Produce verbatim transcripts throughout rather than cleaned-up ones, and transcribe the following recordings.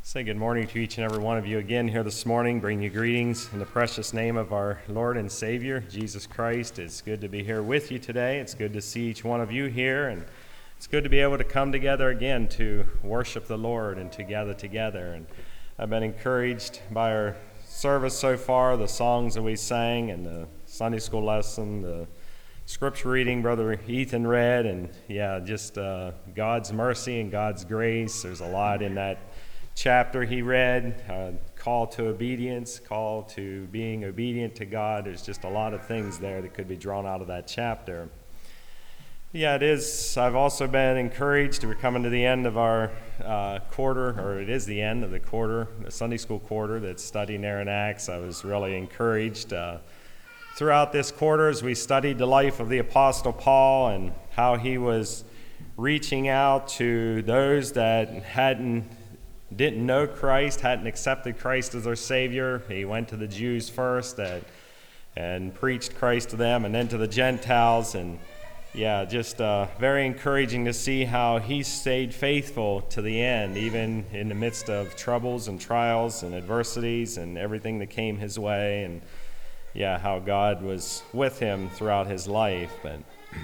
Say good morning to each and every one of you again here this morning. Bring you greetings in the precious name of our Lord and Savior, Jesus Christ. It's good to be here with you today. It's good to see each one of you here, and it's good to be able to come together again to worship the Lord and to gather together. And I've been encouraged by our service so far, the songs that we sang and the Sunday school lesson, the scripture reading Brother Ethan read, and yeah, just uh, God's mercy and God's grace. There's a lot in that chapter he read, uh, call to obedience, call to being obedient to God. There's just a lot of things there that could be drawn out of that chapter. Yeah, it is. I've also been encouraged. We're coming to the end of our uh, quarter, or it is the end of the quarter, the Sunday school quarter that's studying there in Acts. I was really encouraged uh, throughout this quarter as we studied the life of the Apostle Paul and how he was reaching out to those that hadn't didn't know Christ, hadn't accepted Christ as their Savior. He went to the Jews first that, and preached Christ to them, and then to the Gentiles. And yeah, just uh, very encouraging to see how he stayed faithful to the end, even in the midst of troubles and trials and adversities and everything that came his way. And yeah, how God was with him throughout his life. But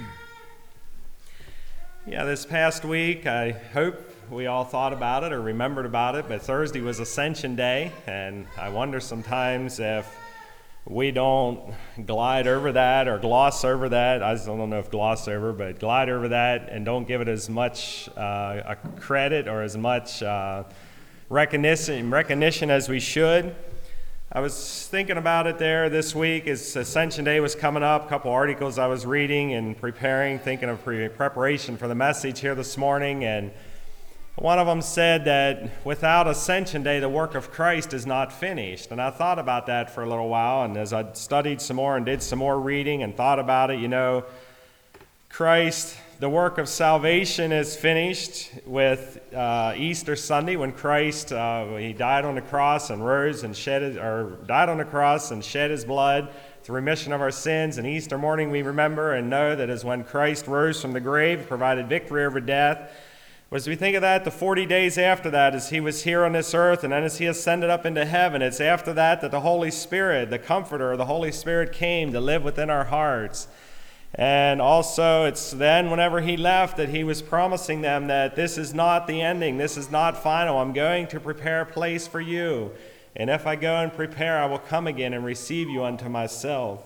yeah, this past week, I hope we all thought about it or remembered about it, but Thursday was Ascension Day, and I wonder sometimes if we don't glide over that or gloss over that. I don't know if gloss over, but glide over that and don't give it as much uh, a credit or as much uh, recognition, recognition as we should. I was thinking about it there this week as Ascension Day was coming up, a couple articles I was reading and preparing, thinking of pre- preparation for the message here this morning, and one of them said that without Ascension Day, the work of Christ is not finished. And I thought about that for a little while, and as I studied some more and did some more reading and thought about it, you know, Christ, the work of salvation is finished with uh, Easter Sunday when Christ, uh, he died on the cross and rose and shed his, or died on the cross and shed his blood to remission of our sins. And Easter morning we remember and know that is when Christ rose from the grave, provided victory over death. As we think of that, the forty days after that, as he was here on this earth, and then as he ascended up into heaven, it's after that that the Holy Spirit, the Comforter, the Holy Spirit came to live within our hearts. And also, it's then whenever he left that he was promising them that this is not the ending, this is not final. I'm going to prepare a place for you. And if I go and prepare, I will come again and receive you unto myself.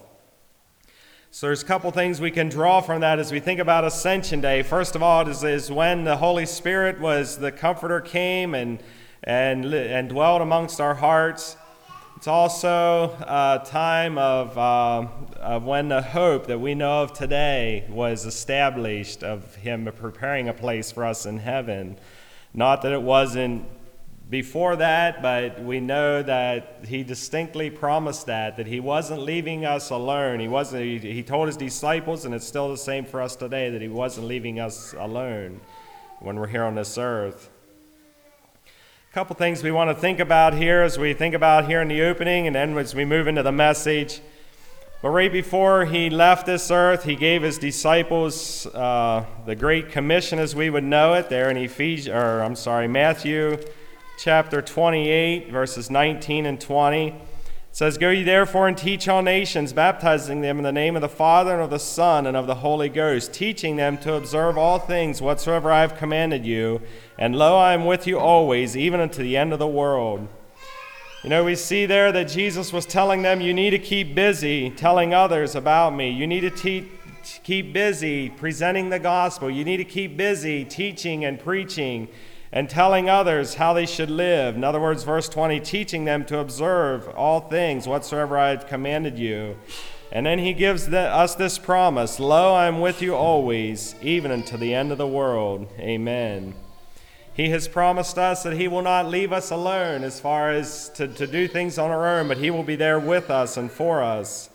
So there's a couple things we can draw from that as we think about Ascension Day. First of all, it is, is when the Holy Spirit was, the Comforter came and, and, and dwelled amongst our hearts. It's also a time of, uh, of when the hope that we know of today was established, of him preparing a place for us in heaven. Not that it wasn't before that, but we know that he distinctly promised that, that he wasn't leaving us alone. He wasn't. He, he told his disciples, and it's still the same for us today, that he wasn't leaving us alone when we're here on this earth. A couple things we want to think about here as we think about here in the opening, and then as we move into the message. But right before he left this earth, he gave his disciples uh, the Great Commission as we would know it there in Ephesians, or I'm sorry, Matthew chapter twenty-eight, verses nineteen and twenty. It says, "Go ye therefore and teach all nations, baptizing them in the name of the Father and of the Son and of the Holy Ghost, teaching them to observe all things whatsoever I have commanded you. And lo, I am with you always, even unto the end of the world." You know, we see there that Jesus was telling them, you need to keep busy telling others about me. You need to te- keep busy presenting the gospel. You need to keep busy teaching and preaching and telling others how they should live. In other words, verse twenty, teaching them to observe all things whatsoever I have commanded you. And then he gives the, us this promise, "Lo, I am with you always, even unto the end of the world." Amen. He has promised us that he will not leave us alone as far as to, to do things on our own, but he will be there with us and for us.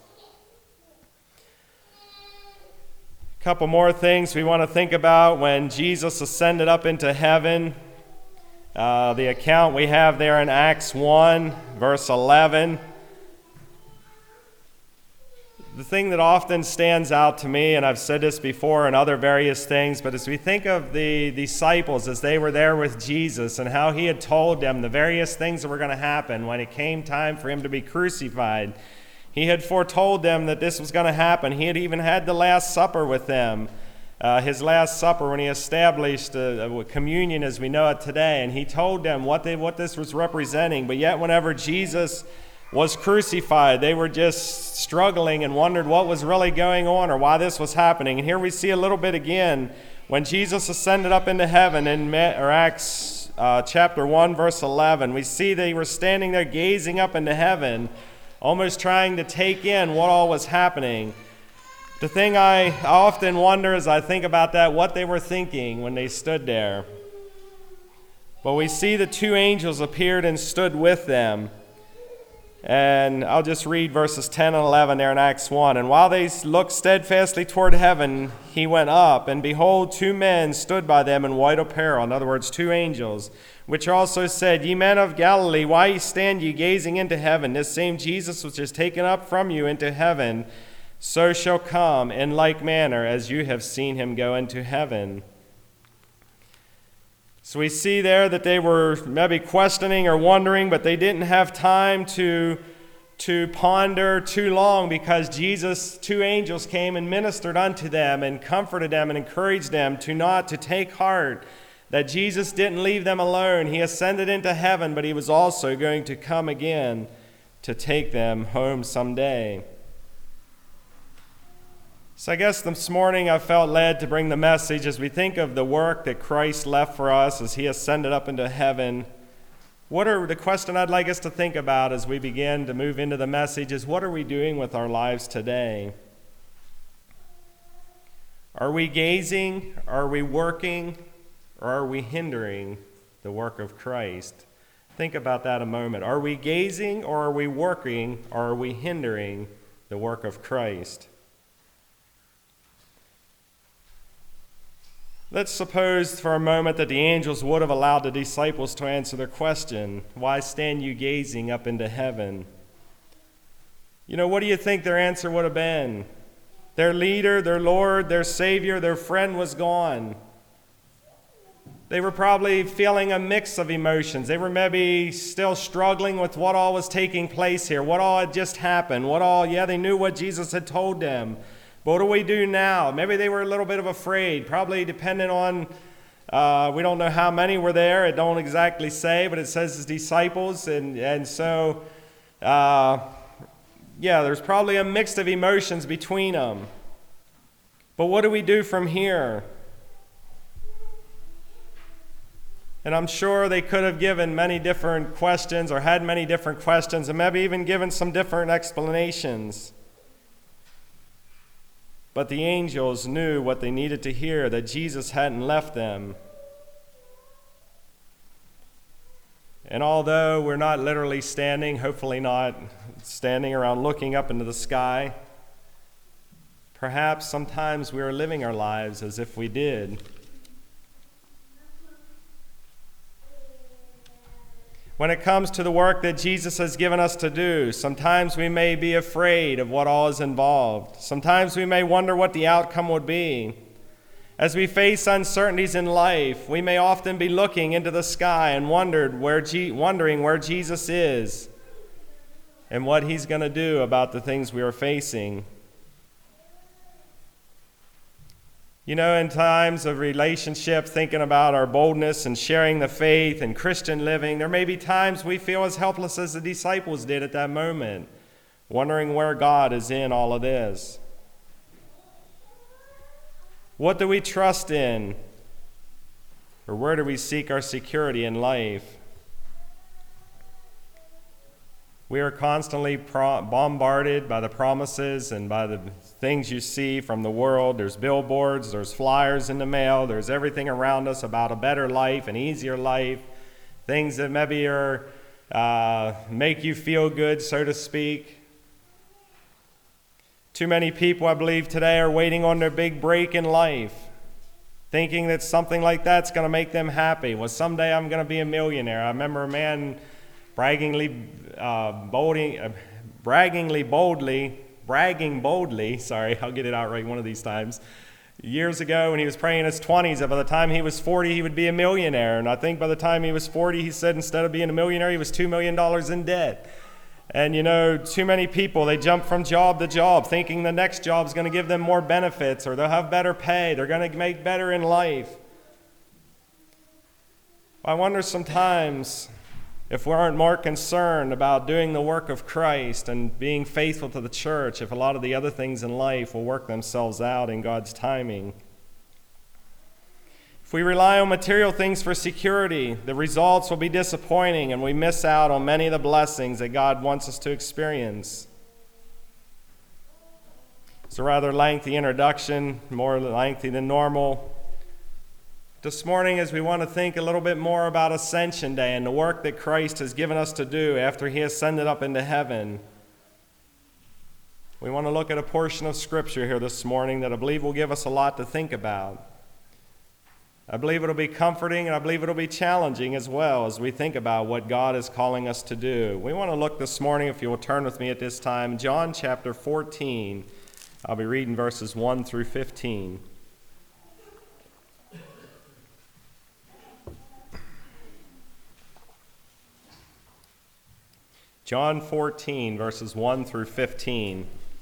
A couple more things we want to think about when Jesus ascended up into heaven. Uh, the account we have there in Acts one, verse eleven. the thing that often stands out to me, and I've said this before and other various things, but as we think of the disciples as they were there with Jesus and how he had told them the various things that were going to happen when it came time for him to be crucified, he had foretold them that this was going to happen. He had even had the Last Supper with them, uh, his Last Supper, when he established uh, communion as we know it today, and he told them what, they, what this was representing. But yet whenever Jesus was crucified, they were just struggling and wondered what was really going on or why this was happening. And here we see a little bit again when Jesus ascended up into heaven in or Acts uh, chapter one, verse eleven. We see they were standing there gazing up into heaven, almost trying to take in what all was happening. The thing I often wonder as I think about that, what they were thinking when they stood there. But we see the two angels appeared and stood with them. And I'll just read verses ten and eleven there in Acts one. And while they looked steadfastly toward heaven, he went up, and behold, two men stood by them in white apparel, in other words, two angels, which also said, Ye men of Galilee, why stand ye gazing into heaven? This same Jesus which is taken up from you into heaven, so shall come in like manner as you have seen him go into heaven. So we see there that they were maybe questioning or wondering, but they didn't have time to, to ponder too long, because Jesus, two angels came and ministered unto them and comforted them and encouraged them to not to take heart, that Jesus didn't leave them alone. He ascended into heaven, but he was also going to come again to take them home someday. So I guess this morning I felt led to bring the message as we think of the work that Christ left for us as he ascended up into heaven. What are the question I'd like us to think about as we begin to move into the message is, what are we doing with our lives today? Are we gazing? Are we working? Or are we hindering the work of Christ? Think about that a moment. Are we gazing, or are we working, or are we hindering the work of Christ? Let's suppose for a moment that the angels would have allowed the disciples to answer their question, why stand you gazing up into heaven? You know, what do you think their answer would have been? Their leader, their Lord, their Savior, their friend was gone. They were probably feeling a mix of emotions. They were maybe still struggling with what all was taking place here, what all had just happened, what all, yeah, they knew what Jesus had told them. But what do we do now? Maybe they were a little bit of afraid, probably depending on, uh, we don't know how many were there. It don't exactly say, but it says his disciples. And, and so, uh, yeah, there's probably a mix of emotions between them. But what do we do from here? And I'm sure they could have given many different questions or had many different questions and maybe even given some different explanations. But the angels knew what they needed to hear, that Jesus hadn't left them. And although we're not literally standing, hopefully not standing around looking up into the sky, perhaps sometimes we are living our lives as if we did. When it comes to the work that Jesus has given us to do, sometimes we may be afraid of what all is involved. Sometimes we may wonder what the outcome would be. As we face uncertainties in life, we may often be looking into the sky and wondered where G- wondering where Jesus is and what he's going to do about the things we are facing. You know, in times of relationship, thinking about our boldness and sharing the faith and Christian living, there may be times we feel as helpless as the disciples did at that moment, wondering where God is in all of this. What do we trust in? Or where do we seek our security in life? We are constantly pro- bombarded by the promises and by the things you see from the world. There's billboards, there's flyers in the mail, there's everything around us about a better life, an easier life, things that maybe are uh, make you feel good, so to speak. Too many people, I believe, today are waiting on their big break in life, thinking that something like that's going to make them happy. Well, someday I'm going to be a millionaire. I remember a man braggingly, uh, bolding, uh, braggingly boldly bragging boldly, sorry, I'll get it out right one of these times, years ago when he was praying in his twenties, that by the time he was forty, he would be a millionaire. And I think by the time he was forty, he said instead of being a millionaire, he was two million dollars in debt. And you know, too many people, they jump from job to job thinking the next job is going to give them more benefits, or they'll have better pay, they're going to make better in life. I wonder sometimes if we aren't more concerned about doing the work of Christ and being faithful to the church, if a lot of the other things in life will work themselves out in God's timing. If we rely on material things for security, the results will be disappointing, and we miss out on many of the blessings that God wants us to experience. It's a rather lengthy introduction, more lengthy than normal. This morning, as we want to think a little bit more about Ascension Day and the work that Christ has given us to do after he ascended up into heaven, we want to look at a portion of Scripture here this morning that I believe will give us a lot to think about. I believe it'll be comforting, and I believe it'll be challenging as well as we think about what God is calling us to do. We want to look this morning, if you will turn with me at this time, John chapter fourteen. I'll be reading verses one through fifteen. John fourteen, verses one through fifteen. It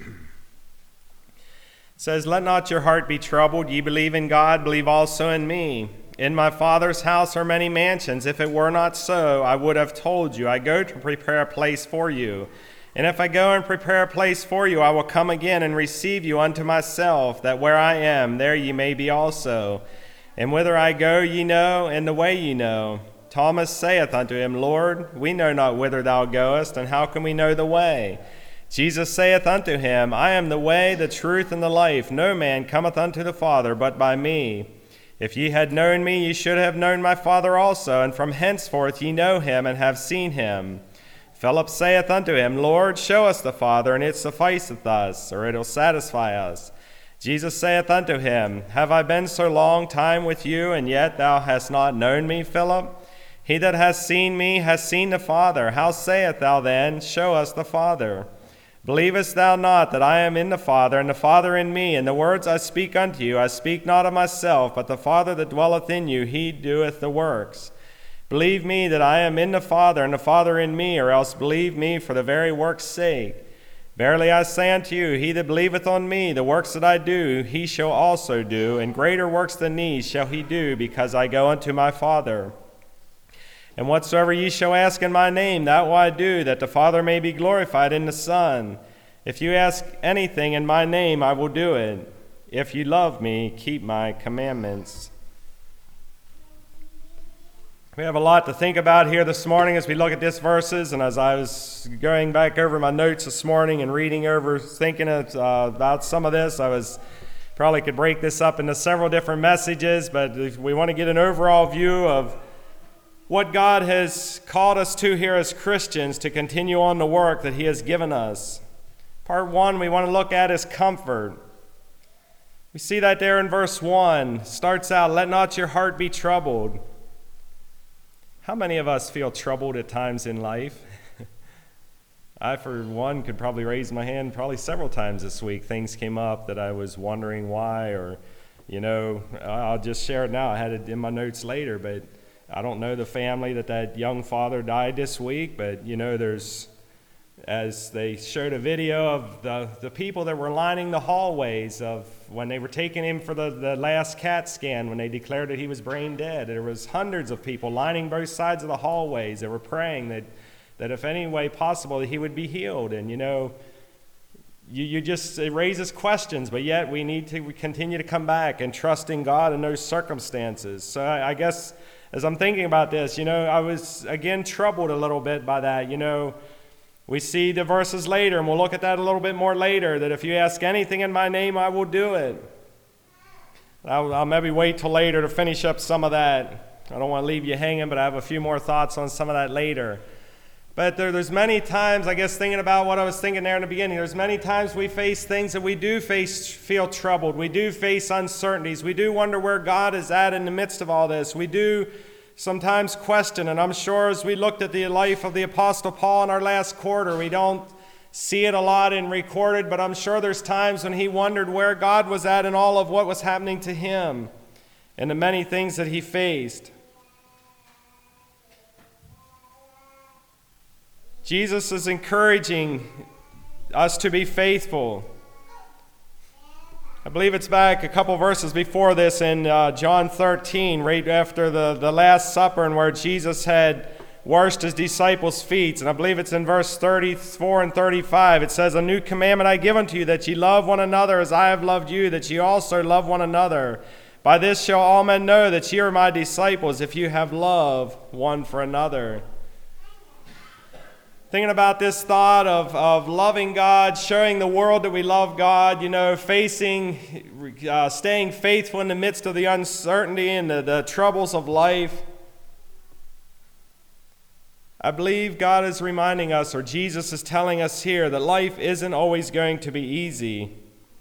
says, "Let not your heart be troubled. Ye believe in God, believe also in me. In my Father's house are many mansions. If it were not so, I would have told you. I go to prepare a place for you. And if I go and prepare a place for you, I will come again and receive you unto myself, that where I am, there ye may be also. And whither I go ye know, and the way ye know. Thomas saith unto him, Lord, we know not whither thou goest, and how can we know the way? Jesus saith unto him, I am the way, the truth, and the life. No man cometh unto the Father but by me. If ye had known me, ye should have known my Father also, and from henceforth ye know him, and have seen him. Philip saith unto him, Lord, show us the Father, and it sufficeth us, or it will satisfy us. Jesus saith unto him, Have I been so long time with you, and yet thou hast not known me, Philip? He that hath seen me hath seen the Father. How sayest thou then, Show us the Father? Believest thou not that I am in the Father, and the Father in me? And the words I speak unto you, I speak not of myself, but the Father that dwelleth in you, he doeth the works. Believe me that I am in the Father, and the Father in me, or else believe me for the very work's sake. Verily I say unto you, he that believeth on me, the works that I do, he shall also do, and greater works than these shall he do, because I go unto my Father. And whatsoever ye shall ask in my name, that will I do, that the Father may be glorified in the Son. If you ask anything in my name, I will do it. If you love me, keep my commandments." We have a lot to think about here this morning as we look at these verses, and as I was going back over my notes this morning and reading over, thinking of, uh, about some of this, I was probably could break this up into several different messages, but if we want to get an overall view of what God has called us to here as Christians to continue on the work that he has given us. Part one we want to look at is comfort. We see that there in verse one. Starts out, let not your heart be troubled. How many of us feel troubled at times in life? I, for one, could probably raise my hand probably several times this week. Things came up that I was wondering why, or, you know, I'll just share it now. I had it in my notes later, but I don't know the family that that young father died this week, but, you know, there's, as they showed a video of the, the people that were lining the hallways of when they were taking him for the, the last CAT scan, when they declared that he was brain dead. There was hundreds of people lining both sides of the hallways that were praying that, that if any way possible, that he would be healed. And, you know, you, you just, it raises questions, but yet we need to continue to come back and trust in God in those circumstances. So I, I guess as I'm thinking about this, you know, I was, again, troubled a little bit by that. You know, we see the verses later, and we'll look at that a little bit more later, that if you ask anything in my name, I will do it. I'll, I'll maybe wait till later to finish up some of that. I don't want to leave you hanging, but I have a few more thoughts on some of that later. But there, there's many times, I guess, thinking about what I was thinking there in the beginning, there's many times we face things that we do face, feel troubled. We do face uncertainties. We do wonder where God is at in the midst of all this. We do sometimes question, and I'm sure as we looked at the life of the Apostle Paul in our last quarter, we don't see it a lot and recorded, but I'm sure there's times when he wondered where God was at in all of what was happening to him and the many things that he faced. Jesus is encouraging us to be faithful. I believe it's back a couple verses before this in uh, John thirteen, right after the, the Last Supper, and where Jesus had washed his disciples' feet. And I believe it's in verse thirty-four and thirty-five. It says, "A new commandment I give unto you, that ye love one another as I have loved you, that ye also love one another. By this shall all men know that ye are my disciples, if you have love one for another." Thinking about this thought of, of loving God, showing the world that we love God, you know, facing, uh, staying faithful in the midst of the uncertainty and the, the troubles of life. I believe God is reminding us, or Jesus is telling us here, that life isn't always going to be easy.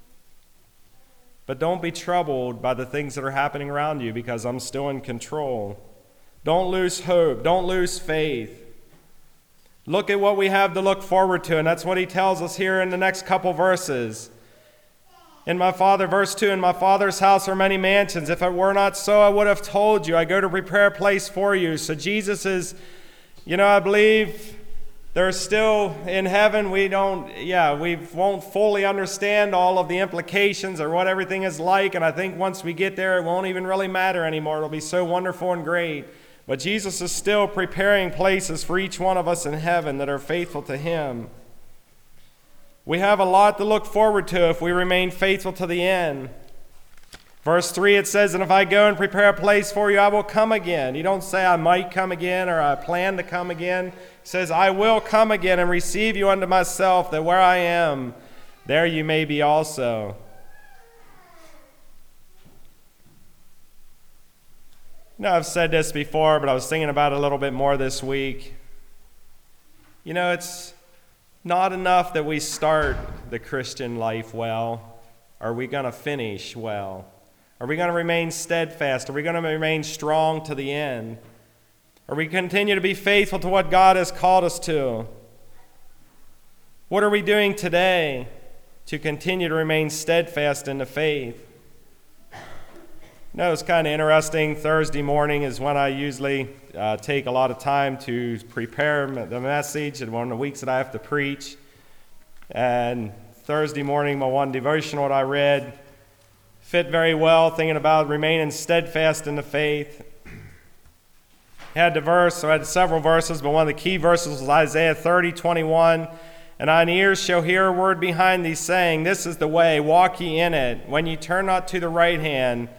But don't be troubled by the things that are happening around you, because I'm still in control. Don't lose hope. Don't lose faith. Look at what we have to look forward to, and that's what he tells us here in the next couple verses. In my Father, verse two, "In my Father's house are many mansions. If it were not so, I would have told you. I go to prepare a place for you." So Jesus is, you know, I believe there's still in heaven, we don't, yeah, we won't fully understand all of the implications or what everything is like. And I think once we get there, it won't even really matter anymore. It'll be so wonderful and great. But Jesus is still preparing places for each one of us in heaven that are faithful to him. We have a lot to look forward to if we remain faithful to the end. Verse three, it says, "And if I go and prepare a place for you, I will come again." You don't say, "I might come again," or "I plan to come again." It says, "I will come again and receive you unto myself, that where I am, there you may be also." You know, I've said this before, but I was thinking about it a little bit more this week. You know, it's not enough that we start the Christian life well. Are we going to finish well? Are we going to remain steadfast? Are we going to remain strong to the end? Are we continue to be faithful to what God has called us to? What are we doing today to continue to remain steadfast in the faith? You know, it's kind of interesting. Thursday morning is when I usually uh, take a lot of time to prepare the message and one of the weeks that I have to preach. And Thursday morning, my one devotional that I read fit very well, thinking about remaining steadfast in the faith. I had the verse, so I had several verses, but one of the key verses was Isaiah thirty, twenty-one. "And thine ears shall hear a word behind thee, saying, This is the way, walk ye in it. When ye turn not to the right hand,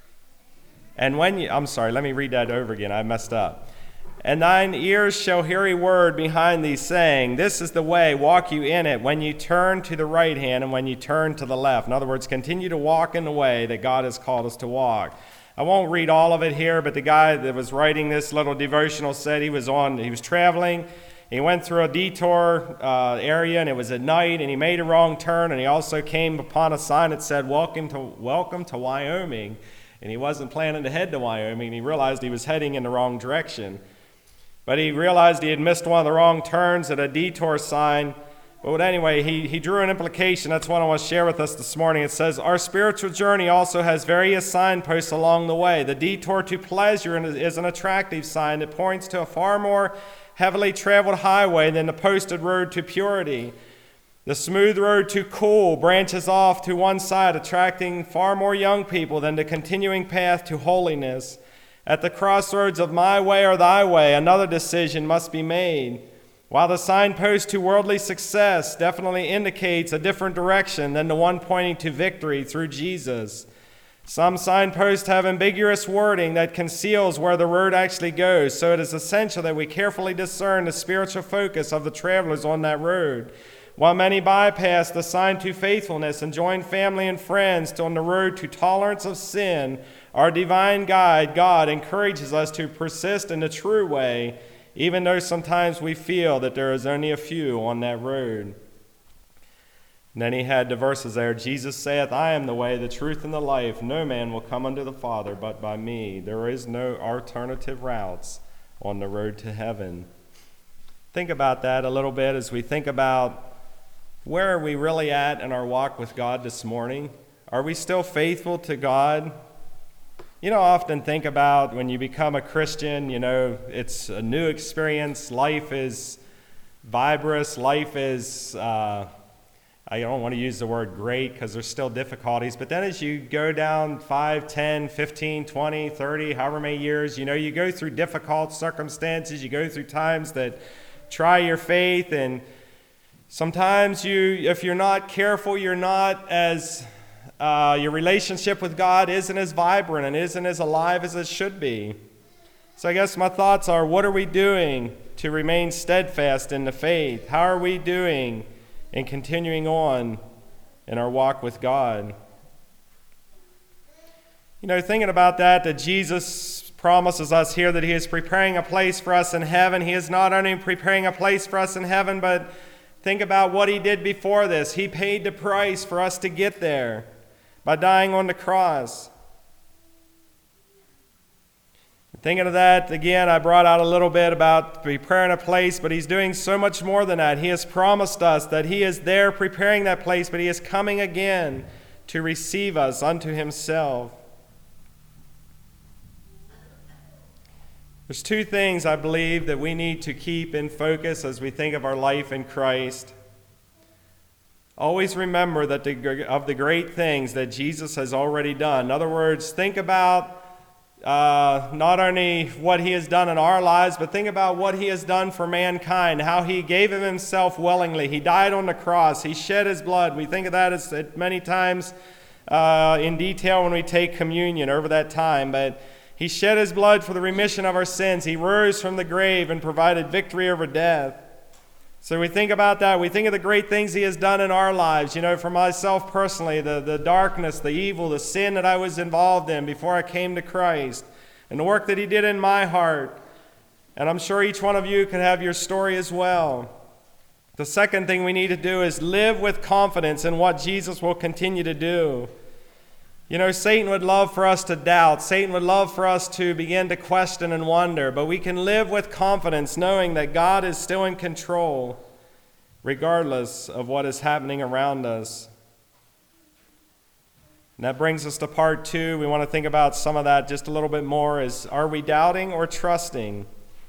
And when you, I'm sorry, let me read that over again. I messed up. "And thine ears shall hear a word behind thee, saying, This is the way, walk you in it, when you turn to the right hand and when you turn to the left." In other words, continue to walk in the way that God has called us to walk. I won't read all of it here, but the guy that was writing this little devotional said he was on, he was traveling. He went through a detour uh, area, and it was at night, and he made a wrong turn, and he also came upon a sign that said, Welcome to, welcome to Wyoming. And he wasn't planning to head to Wyoming. He realized he was heading in the wrong direction. But he realized he had missed one of the wrong turns at a detour sign. But anyway, he, he drew an implication. That's what I want to share with us this morning. It says, "Our spiritual journey also has various signposts along the way. The detour to pleasure is an attractive sign that points to a far more heavily traveled highway than the posted road to purity. The smooth road to cool branches off to one side, attracting far more young people than the continuing path to holiness. At the crossroads of my way or thy way, another decision must be made. While the signpost to worldly success definitely indicates a different direction than the one pointing to victory through Jesus, some signposts have ambiguous wording that conceals where the road actually goes, so it is essential that we carefully discern the spiritual focus of the travelers on that road. While many bypass the sign to faithfulness and join family and friends on the road to tolerance of sin, our divine guide, God, encourages us to persist in the true way, even though sometimes we feel that there is only a few on that road." And then he had the verses there. "Jesus saith, I am the way, the truth, and the life. No man will come unto the Father but by me." There is no alternative routes on the road to heaven. Think about that a little bit as we think about where are we really at in our walk with God this morning? Are we still faithful to God? You know, I often think about when you become a Christian, you know, it's a new experience. Life is vibrant. Life is, uh, I don't want to use the word great because there's still difficulties. But then as you go down five, ten, fifteen, twenty, thirty, however many years, you know, you go through difficult circumstances. You go through times that try your faith. And sometimes you, if you're not careful, you're not as... Uh, your relationship with God isn't as vibrant and isn't as alive as it should be. So I guess my thoughts are, what are we doing to remain steadfast in the faith? How are we doing in continuing on in our walk with God? You know, thinking about that, that Jesus promises us here that he is preparing a place for us in heaven. He is not only preparing a place for us in heaven, but think about what he did before this. He paid the price for us to get there by dying on the cross. Thinking of that, again, I brought out a little bit about preparing a place, but he's doing so much more than that. He has promised us that he is there preparing that place, but he is coming again to receive us unto himself. There's two things I believe that we need to keep in focus as we think of our life in Christ. Always remember that the, of the great things that Jesus has already done. In other words, think about uh, not only what he has done in our lives, but think about what he has done for mankind, how he gave of himself willingly. He died on the cross. He shed his blood. We think of that as many times uh, in detail when we take communion over that time. But he shed his blood for the remission of our sins. He rose from the grave and provided victory over death. So we think about that. We think of the great things he has done in our lives. You know, for myself personally, the, the darkness, the evil, the sin that I was involved in before I came to Christ, and the work that he did in my heart. And I'm sure each one of you could have your story as well. The second thing we need to do is live with confidence in what Jesus will continue to do. You know, Satan would love for us to doubt. Satan would love for us to begin to question and wonder. But we can live with confidence knowing that God is still in control, regardless of what is happening around us. And that brings us to part two. We want to think about some of that just a little bit more. Is, are we doubting or trusting?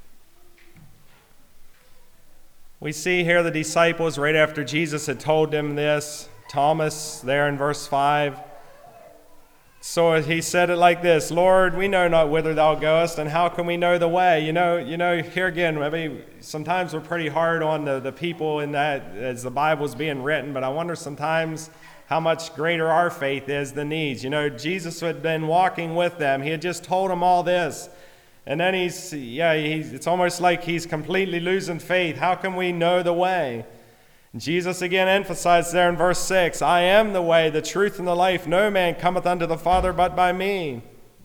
We see here the disciples, right after Jesus had told them this, Thomas, there in verse five, so he said it like this: Lord, we know not whither thou goest, and how can we know the way? You know, you know. Here again, I mean, sometimes we're pretty hard on the, the people in that as the Bible's being written, but I wonder sometimes how much greater our faith is than these. You know, Jesus had been walking with them. He had just told them all this. And then he's, yeah, he's, it's almost like he's completely losing faith. How can we know the way? Jesus again emphasized there in verse six, I am the way, the truth, and the life. No man cometh unto the Father but by me.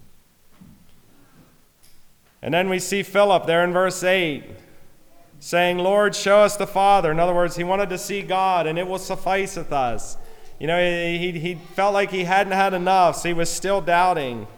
And then we see Philip there in verse eight saying, Lord, show us the Father. In other words, he wanted to see God, and it will sufficeth us. You know, he, he felt like he hadn't had enough, so he was still doubting.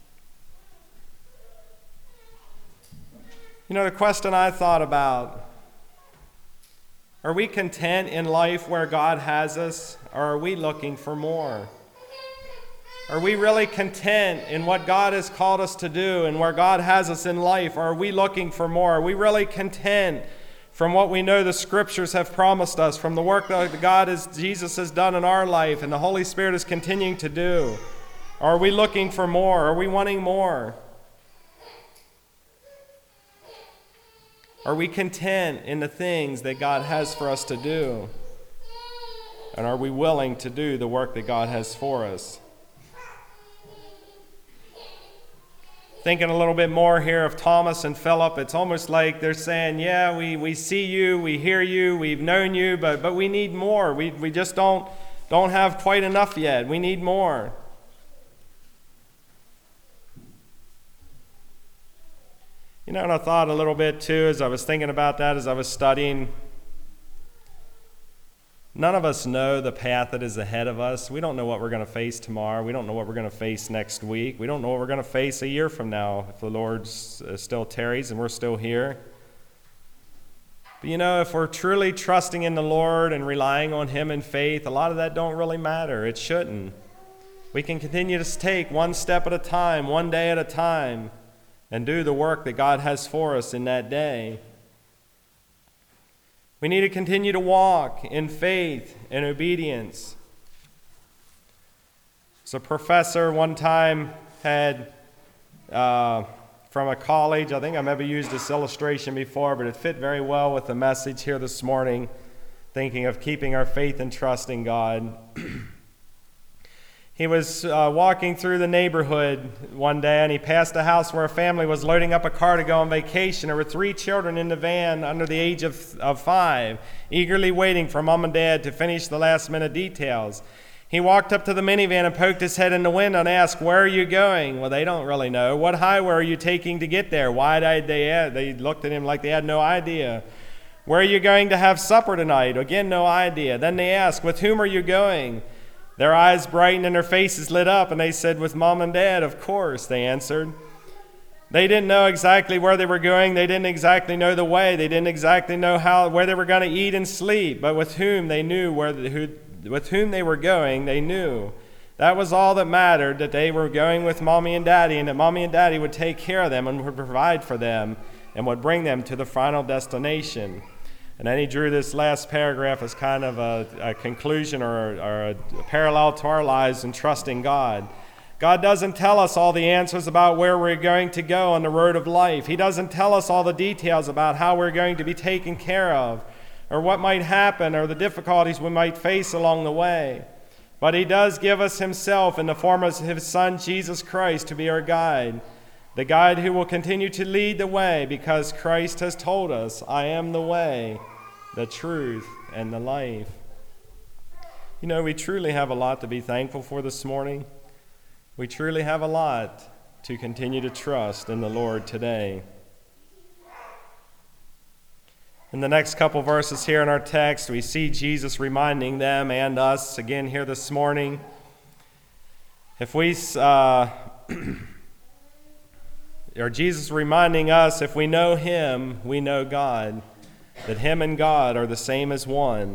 You know, the question I thought about, are we content in life where God has us, or are we looking for more? Are we really content in what God has called us to do and where God has us in life, or are we looking for more? Are we really content from what we know the Scriptures have promised us, from the work that God, is, Jesus has done in our life and the Holy Spirit is continuing to do? Or are we looking for more? Are we wanting more? Are we content in the things that God has for us to do? And are we willing to do the work that God has for us? Thinking a little bit more here of Thomas and Philip, it's almost like they're saying, yeah, we, we see you, we hear you, we've known you, but, but we need more. We, we just don't, don't have quite enough yet. We need more. You know, and I thought a little bit too as I was thinking about that, as I was studying. None of us know the path that is ahead of us. We don't know what we're going to face tomorrow. We don't know what we're going to face next week. We don't know what we're going to face a year from now if the Lord still tarries and we're still here. But you know, if we're truly trusting in the Lord and relying on Him in faith, a lot of that don't really matter. It shouldn't. We can continue to take one step at a time, one day at a time, and do the work that God has for us in that day. We need to continue to walk in faith and obedience. So, a professor one time had, uh, from a college, I think I've ever used this illustration before, but it fit very well with the message here this morning, thinking of keeping our faith and trust in God. He was uh, walking through the neighborhood one day, and he passed a house where a family was loading up a car to go on vacation. There were three children in the van under the age of, of five, eagerly waiting for mom and dad to finish the last-minute details. He walked up to the minivan and poked his head in the window and asked, "Where are you going?" Well, they don't really know. "What highway are you taking to get there?" Why did they, they looked at him like they had no idea. "Where are you going to have supper tonight?" Again, no idea. Then they asked, "With whom are you going?" Their eyes brightened and their faces lit up, and they said, "With mom and dad, of course," they answered. They didn't know exactly where they were going. They didn't exactly know the way. They didn't exactly know how where they were going to eat and sleep, but with whom they knew where the, who, with whom they were going, they knew. That was all that mattered, that they were going with mommy and daddy, and that mommy and daddy would take care of them and would provide for them and would bring them to the final destination. And then he drew this last paragraph as kind of a, a conclusion or, or a parallel to our lives in trusting God. God doesn't tell us all the answers about where we're going to go on the road of life. He doesn't tell us all the details about how we're going to be taken care of, or what might happen, or the difficulties we might face along the way. But He does give us Himself in the form of His Son, Jesus Christ, to be our guide. The guide who will continue to lead the way, because Christ has told us, "I am the way, the truth, and the life." You know, we truly have a lot to be thankful for this morning. We truly have a lot to continue to trust in the Lord today. In the next couple verses here in our text, we see Jesus reminding them and us again here this morning. If we, uh, or Jesus reminding us, if we know Him, we know God. That Him and God are the same as one.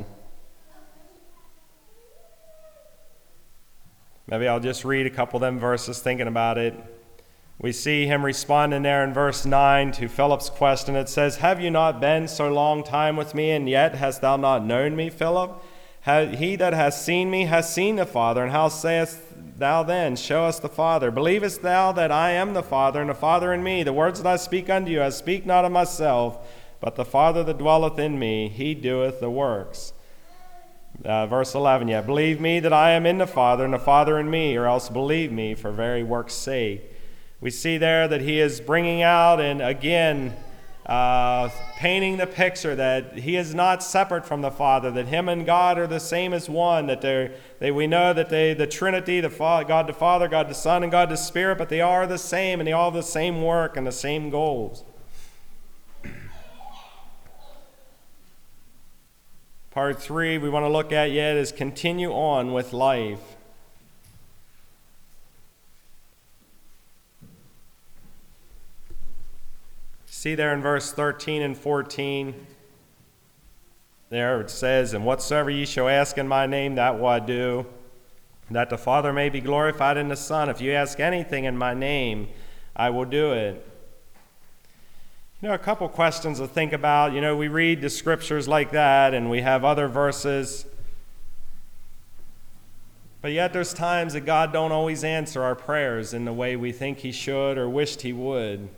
Maybe I'll just read a couple of them verses thinking about it. We see Him responding there in verse nine to Philip's question. It says, "Have you not been so long time with me, and yet hast thou not known me, Philip? He that has seen me has seen the Father, and how sayest thou then, Show us the Father? Believest thou that I am the Father, and the Father in me? The words that I speak unto you, I speak not of myself, but the Father that dwelleth in me, He doeth the works." Uh, verse eleven, "Yet believe me that I am in the Father, and the Father in me, or else believe me for very work's sake." We see there that He is bringing out and again uh, painting the picture that He is not separate from the Father, that Him and God are the same as one, that they're, they, we know that they, the Trinity, the Fa- God the Father, God the Son, and God the Spirit, but they are the same, and they all have the same work and the same goals. Part three we want to look at yet is continue on with life. See there in verse thirteen and fourteen, there it says, "And whatsoever ye shall ask in my name, that will I do, that the Father may be glorified in the Son. If you ask anything in my name, I will do it." You know, a couple questions to think about. You know, we read the scriptures like that, and we have other verses. But yet there's times that God don't always answer our prayers in the way we think He should or wished He would.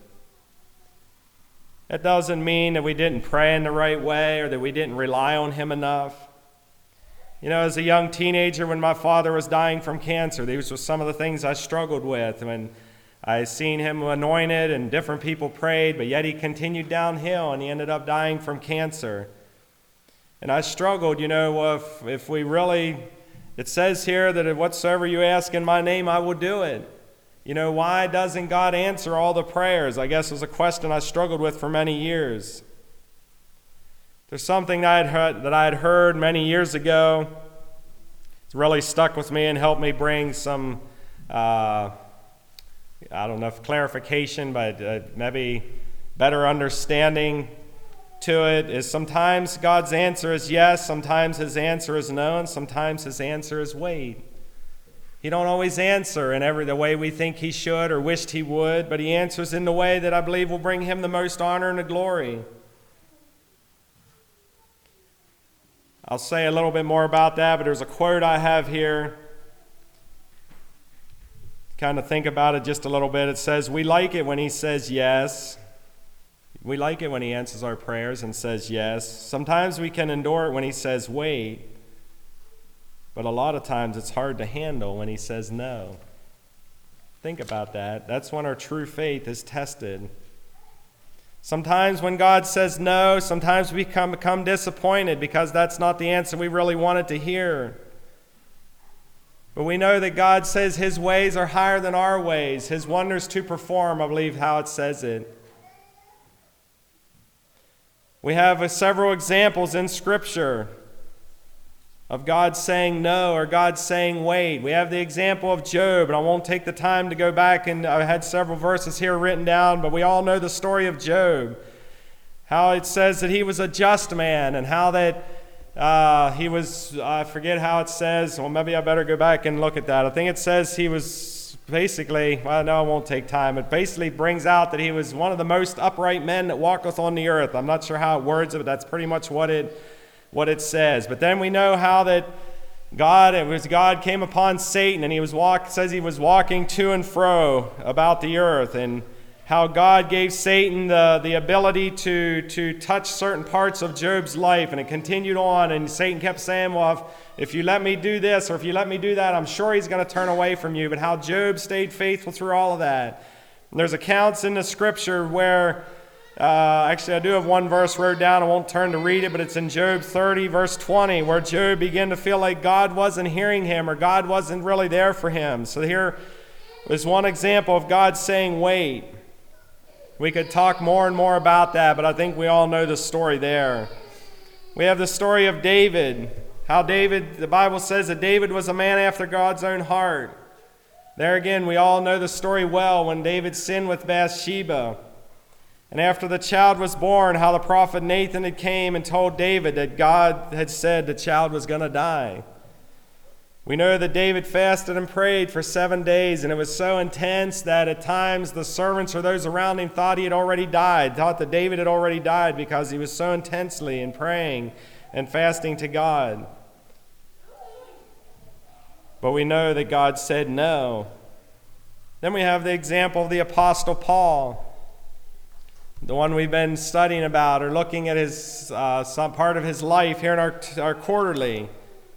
That doesn't mean that we didn't pray in the right way or that we didn't rely on Him enough. You know, as a young teenager, when my father was dying from cancer, these were some of the things I struggled with. When I seen him anointed and different people prayed, but yet he continued downhill and he ended up dying from cancer. And I struggled, you know, if, if we really, it says here that whatsoever you ask in my name, I will do it. You know, why doesn't God answer all the prayers? I guess was a question I struggled with for many years. There's something that I had heard, that I had heard many years ago. It's really stuck with me and helped me bring some uh, I don't know if clarification, but uh, maybe better understanding to it is sometimes God's answer is yes, sometimes his answer is no, and sometimes his answer is wait. He don't always answer in every the way we think he should or wished he would, but he answers in the way that I believe will bring him the most honor and the glory. I'll say a little bit more about that, but there's a quote I have here. Kind of think about it just a little bit. It says, "We like it when he says yes. We like it when he answers our prayers and says yes. Sometimes we can endure it when he says wait, but a lot of times it's hard to handle when he says no." Think about that. That's when our true faith is tested. Sometimes when God says no, sometimes we become, become disappointed because that's not the answer we really wanted to hear. But we know that God says his ways are higher than our ways, his wonders to perform, I believe how it says it. We have uh, several examples in Scripture of God saying no or God saying wait. We have the example of Job, and I won't take the time to go back, and I had several verses here written down, but we all know the story of Job. How it says that he was a just man, and how that uh, he was, I forget how it says, well maybe I better go back and look at that. I think it says he was basically, well, no, I won't take time. It basically brings out that he was one of the most upright men that walketh on the earth. I'm not sure how it words it, but that's pretty much what it what it says. But then we know how that God, it was God came upon Satan, and he was walk says he was walking to and fro about the earth, and how God gave Satan the, the ability to, to touch certain parts of Job's life, and it continued on, and Satan kept saying, well, if If you let me do this or if you let me do that, I'm sure he's going to turn away from you. But how Job stayed faithful through all of that. And there's accounts in the Scripture where, uh, actually I do have one verse wrote down. I won't turn to read it, but it's in Job thirty, verse twenty, where Job began to feel like God wasn't hearing him or God wasn't really there for him. So here is one example of God saying, wait. We could talk more and more about that, but I think we all know the story there. We have the story of David. How David, the Bible says that David was a man after God's own heart. There again, we all know the story well when David sinned with Bathsheba. And after the child was born, how the prophet Nathan had came and told David that God had said the child was going to die. We know that David fasted and prayed for seven days, and it was so intense that at times the servants or those around him thought he had already died, thought that David had already died because he was so intensely in praying and fasting to God. But we know that God said no. Then we have the example of the Apostle Paul, the one we've been studying about or looking at his uh, some part of his life here in our, our quarterly.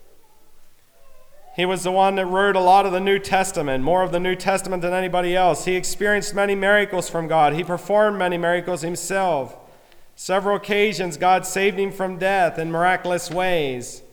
He was the one that wrote a lot of the New Testament, more of the New Testament than anybody else. He experienced many miracles from God. He performed many miracles himself. Several occasions, God saved him from death in miraculous ways.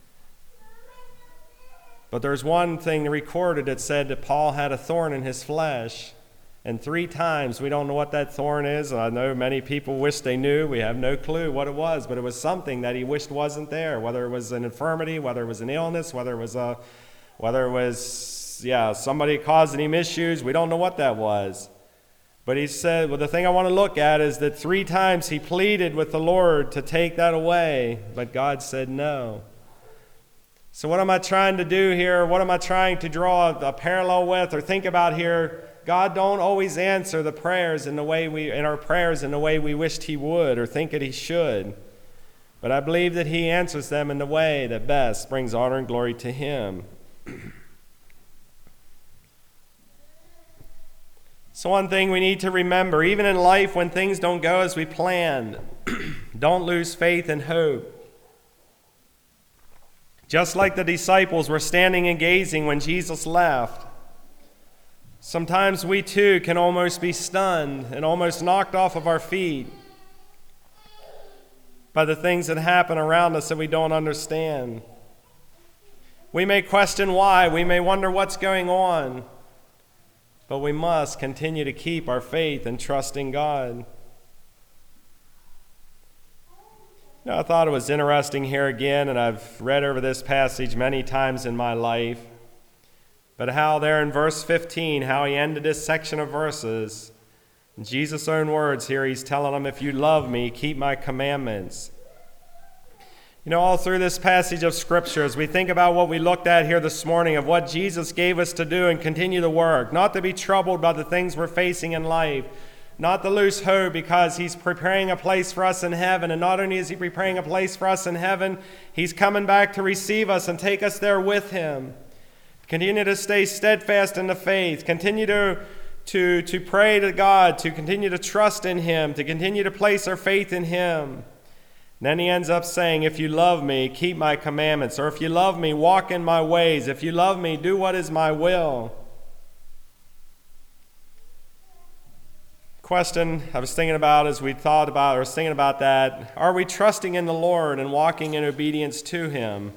But there's one thing recorded that said that Paul had a thorn in his flesh. And three times, we don't know what that thorn is. I know many people wish they knew. We have no clue what it was, but it was something that he wished wasn't there. Whether it was an infirmity, whether it was an illness, whether it was a, whether it was, yeah, somebody causing him issues. We don't know what that was. But he said, well, the thing I want to look at is that three times he pleaded with the Lord to take that away, but God said no. So what am I trying to do here? What am I trying to draw a, a parallel with or think about here? God don't always answer the prayers in the way we in our prayers in the way we wished he would or think that he should. But I believe that he answers them in the way that best brings honor and glory to him. So one thing we need to remember, even in life when things don't go as we planned, don't lose faith and hope. Just like the disciples were standing and gazing when Jesus left, sometimes we too can almost be stunned and almost knocked off of our feet by the things that happen around us that we don't understand. We may question why, we may wonder what's going on, but we must continue to keep our faith and trust in God. You know, I thought it was interesting here again, and I've read over this passage many times in my life, but how there in verse fifteen, how he ended this section of verses, In Jesus' own words here, he's telling them, if you love me, keep my commandments. You know, all through this passage of Scripture, as we think about what we looked at here this morning, of what Jesus gave us to do and continue to work, not to be troubled by the things we're facing in life, not to lose hope because he's preparing a place for us in heaven. And not only is he preparing a place for us in heaven, he's coming back to receive us and take us there with him. Continue to stay steadfast in the faith. Continue to, to, to pray to God, to continue to trust in him, to continue to place our faith in him. And then he ends up saying, if you love me, keep my commandments. Or if you love me, walk in my ways. If you love me, do what is my will. Question I was thinking about as we thought about, or was thinking about that, are we trusting in the Lord and walking in obedience to him?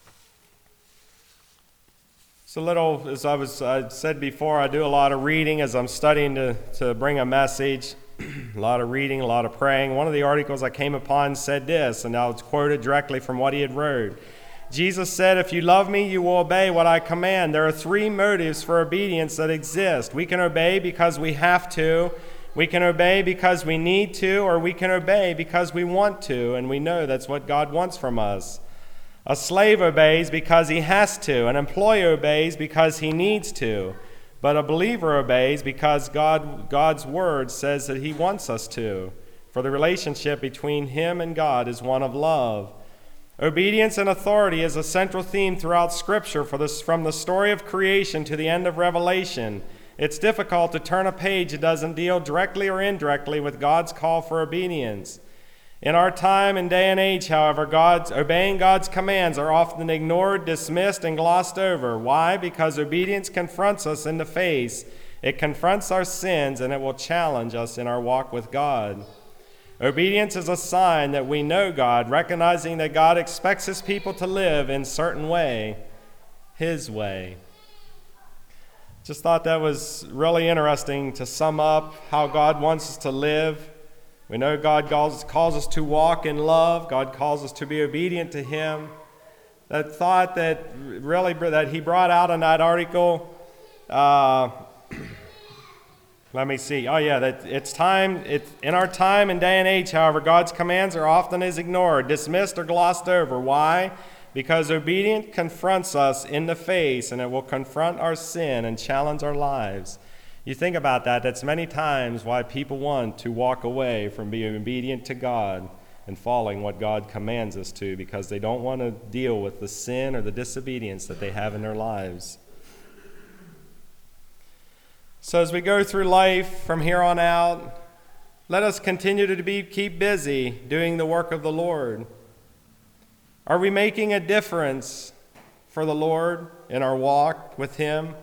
It's a little, as I was I said before, I do a lot of reading as I'm studying to, to bring a message. A lot of reading, a lot of praying. One of the articles I came upon said this, and I'll quote it directly from what he had wrote. Jesus said, if you love me, you will obey what I command. There are three motives for obedience that exist. We can obey because we have to. We can obey because we need to, or we can obey because we want to, and we know that's what God wants from us. A slave obeys because he has to. An employee obeys because he needs to. But a believer obeys because God, God's word says that he wants us to. For the relationship between him and God is one of love. Obedience and authority is a central theme throughout Scripture, for this, from the story of creation to the end of Revelation. It's difficult to turn a page that doesn't deal directly or indirectly with God's call for obedience. In our time and day and age, however, God's, obeying God's commands are often ignored, dismissed, and glossed over. Why? Because obedience confronts us in the face. It confronts our sins, and it will challenge us in our walk with God. Obedience is a sign that we know God, recognizing that God expects his people to live in a certain way, his way. Just thought that was really interesting to sum up how God wants us to live. We know God calls, calls us to walk in love. God calls us to be obedient to him. That thought that really that he brought out in that article, uh, let me see. Oh yeah, that it's time. It's in our time and day and age. However, God's commands are often is ignored, dismissed, or glossed over. Why? Because obedience confronts us in the face, and it will confront our sin and challenge our lives. You think about that, that's many times why people want to walk away from being obedient to God and following what God commands us to, because they don't want to deal with the sin or the disobedience that they have in their lives. So as we go through life from here on out, let us continue to be, keep busy doing the work of the Lord. Are we making a difference for the Lord in our walk with him?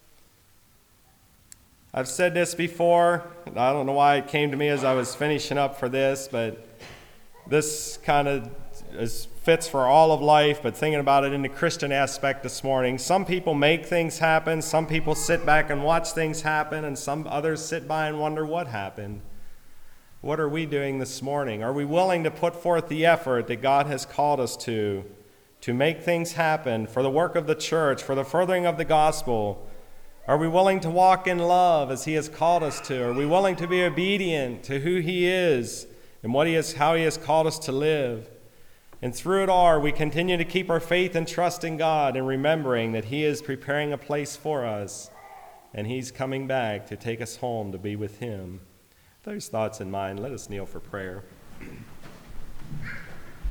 I've said this before, and I don't know why it came to me as I was finishing up for this, but this kind of is, fits for all of life, but thinking about it in the Christian aspect this morning. Some people make things happen, some people sit back and watch things happen, and some others sit by and wonder what happened. What are we doing this morning? Are we willing to put forth the effort that God has called us to, to make things happen for the work of the church, for the furthering of the gospel? Are we willing to walk in love as he has called us to? Are we willing to be obedient to who he is and what he is, how he has called us to live? And through it all, we continue to keep our faith and trust in God, and remembering that he is preparing a place for us, and he's coming back to take us home to be with him. Those thoughts in mind, let us kneel for prayer.